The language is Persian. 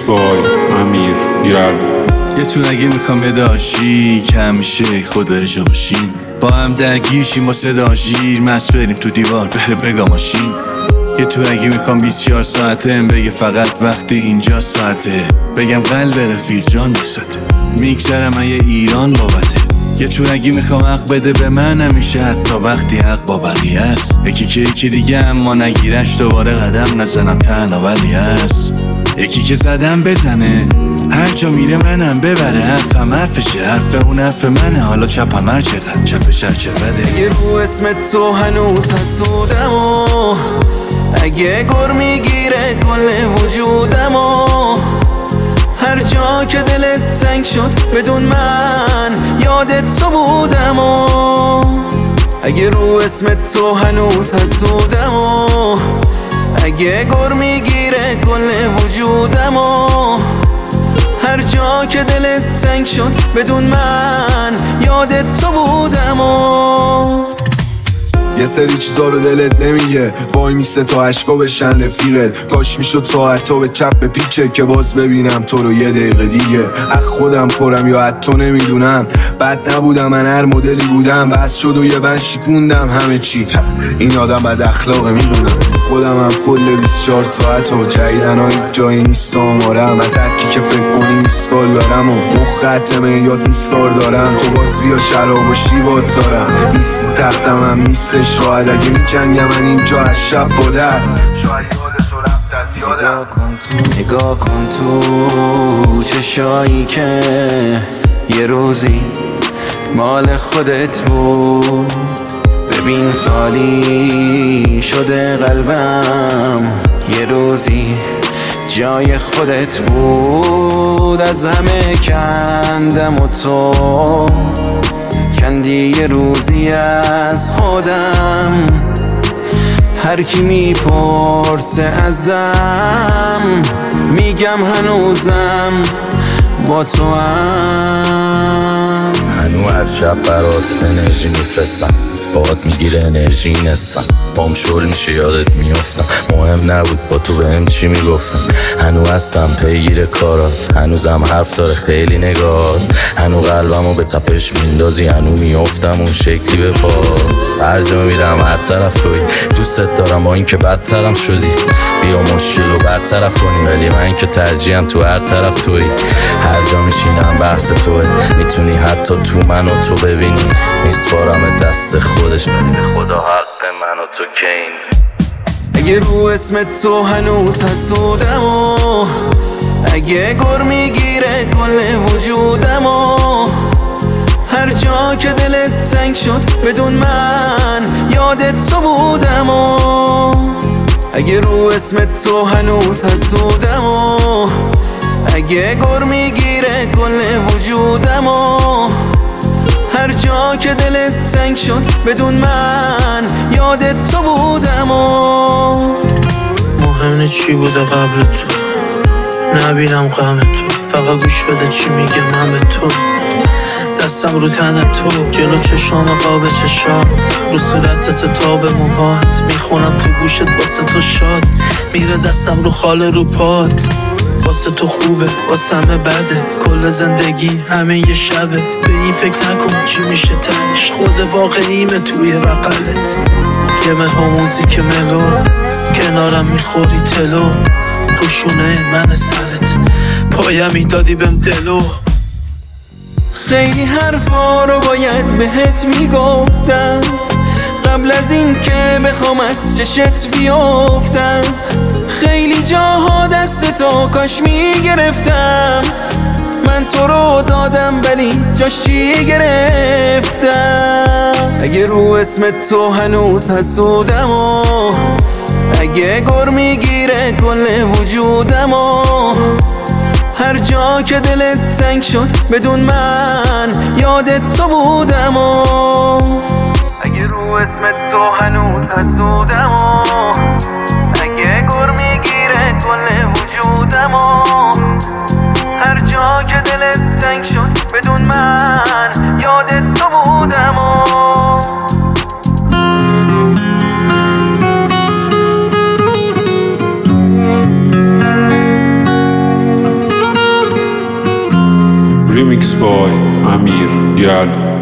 بای امیر یه تونگی میخوام بداشی که همیشه خدا جا باشیم، با هم درگیر شیم با صدا شیر، مست بریم تو دیوار بره بگا ماشین. یه تونگی میخوام 24 ساعته بگه فقط وقتی اینجا ساعته، بگم قلب رفیق جان بسته میگذرم من یه ایران بابته. یه تونگی میخوام حق بده به من همیشه، حتی وقتی حق با بقیه است، یکی که یکی دیگه اما نگیرش دوباره قدم نزنم تنها ولی هست، یکی که زدم بزنه هر جا میره منم ببره، حرفم حرفشه حرف اون حرف منه، حالا چپم هر چقدر چپش هر چقدره. یه رو اسم تو هنوز حسودم و اگه گر میگیره کل وجودم و هر جا که دلت تنگ شد بدون من یادت تو بودم و اگه رو اسم تو هنوز حسودم و اگه گر میگیره کل وجودم و هر جا که دلت تنگ شد بدون من یادت تو بودم و یه سری چیزا رو دلت نمیگه، وای میسته تا عشقا بشن رفیقت، کاش میشد ساعت تا به چپ پیچه که باز ببینم تو رو یه دقیقه دیگه. از خودم پرم یا حتی نمیدونم، بد نبودم من هر مدلی بودم، بس شد و یه بند شکوندم همه چی، این آدم بد اخلاقه میدونم، خودم هم کل 24 ساعت و جدیدن ها هیچ جایی نیست آمارم، از هر کی که فکر کنی میسکال دارم و مختمه یاد میسکار دارم، تو باز بیا شراب و شیواز دارم، نیست تختم هم نیست شاید اگه میجنگم من اینجا از شب بادر، شاید یاد تو رفت از یادم. نگاه کن تو چشایی که یه روزی مال خودت بود، ببین خالی شده قلبم یه روزی جای خودت بود، از همه کندم و تو کندی یه روزی از خودم، هر کی میپرسه ازم میگم هنوزم با تو هم. هنو از شب برات انرژی میفرستم، باهات میگیره انرژی نستم، بام شل میشه یادت میافتم، مهم نبود با تو بهم چی میگفتم، هنو هستم پیگیر کارات، هنوزم حرف داره خیلی نگات، هنو قلبمو به تپش میندازی، هنو میافتم اون شکلی به پات، هر جا میرم هر طرف توی، دوستت دارم با این که بدترم شدی، بیا مشکل رو برطرف کنی، ولی من که ترجیحم تو هر طرف توی، هر جا میشینم بحث توه، میتونی حتی تو منو تو ببینی، میسپارم دست خودش، خدا حق من و تو کین. اگه رو اسم تو هنوز حسودم و اگه گر میگیره کل وجودم و هر جا که دلت تنگ شد بدون من یادت تو بودم و اگه رو اسم تو هنوز حسودم و اگه گر میگیره کل وجودم و هر جا که دلت تنگ شد بدون من یادت تو بودم و مهم چی بوده قبل تو، نبینم غم تو، فقط گوش بده چی میگه من به تو، دستم رو تن تو، جلو چشام قاب چشات، رو صورتت تا به موهات، میخونم تو گوشت واسه تو شاد، میره دستم رو خاله رو پات، واسه تو خوبه واسه همه بده، کل زندگی همه یه شبه، به این فکر نکن چی میشه تش، خود واقعیمه توی بقلت، یه مه موزیک ملو، کنارم میخوری تلو، روشونه من سرت، پایمی دادی بهم دلو. خیلی حرفا رو باید بهت میگفتم قبل از این که بخوام از چشت بیافتم، خیلی جاها دست تو کاش میگرفتم، من تو رو دادم ولی جاش چی گرفتم. اگه رو اسم تو هنوز حسودم و اگه گر میگیره کل وجودم و هر جا که دلت تنگ شد بدون من یادت تو بودم و اگه رو اسم تو هنوز حسودم و اگه گر میگیره کل وجودم و هر جا که دلت تنگ شد بدون من یادت تو بودم و Mixed by Amir Yal.